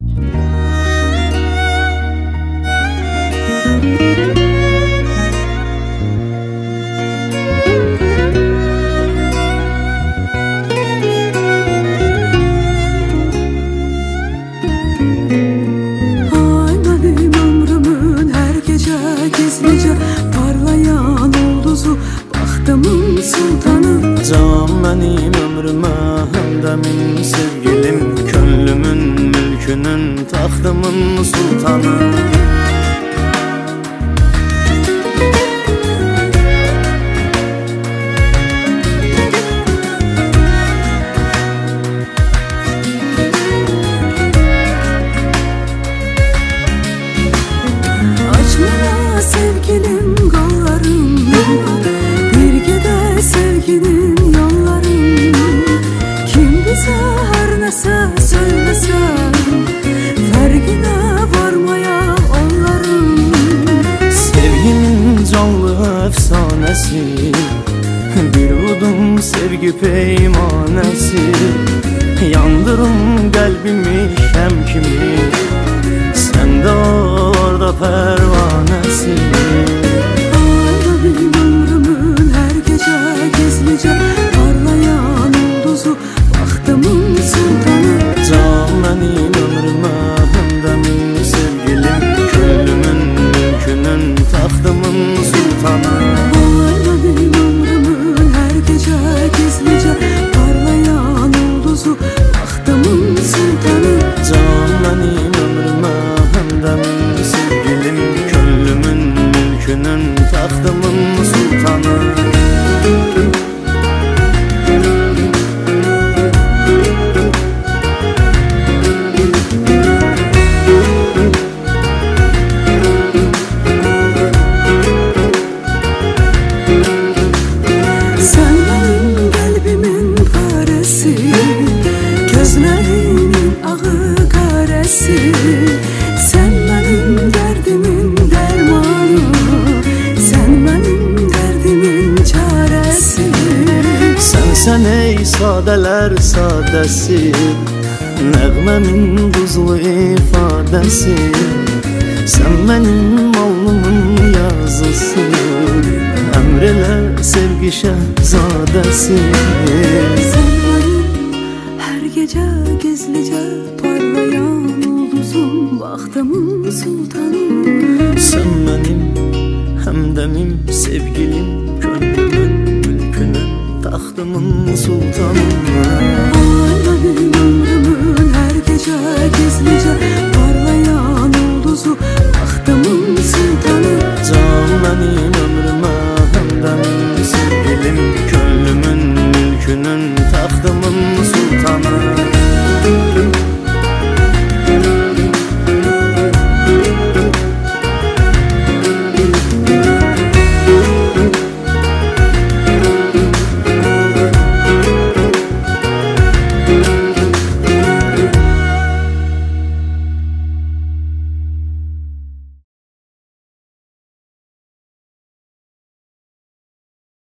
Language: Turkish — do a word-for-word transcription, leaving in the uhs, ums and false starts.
Gizlice parlayan ulduzu, baxtımın sultanı. Can benim ömrüme hemdemin sevgilim, könlümün mülkünün taxtımın sultanı. Açmana sevgilim kollarım, birgede sevginin yollarım. Kim bize her nese söylesen, fergine varmaya onların. Sevginin canlı efsanesi, bir udum sevgi peymanesi. Yandırım kalbimi şem kimi, sen de orada pervanesi. Ayda benim ömrümün her gece gizlice parlayan ulduzu, baxtımın sultanı. Can benim ömrüme hemdemin sevgilim, könlümün mülkünün taxtımın sultanı. Ayda benim ömrümün her gece gizlice parlayan ulduzu, baxtımın sultanı. Can benim ömrüme hemdemin sevgilim, könlümün mülkünün taxtımın sultanı. Sen benim kalbimin paresi, gözlerimin ağı karesi. Sen benim derdimin dermanı, sen benim derdimin çaresi. Sensen ey sadeler sadesi, nəğməmin duzlu ifadesi. Sen benim alnımın yazısı, emreler sevgi şehzadesi. Sen benim her gece gizlice parlayan ulduzum, baxtımın sultanı. Sen benim hemdemim sevgilim, könlümün mülkünün taxtımın sultanı.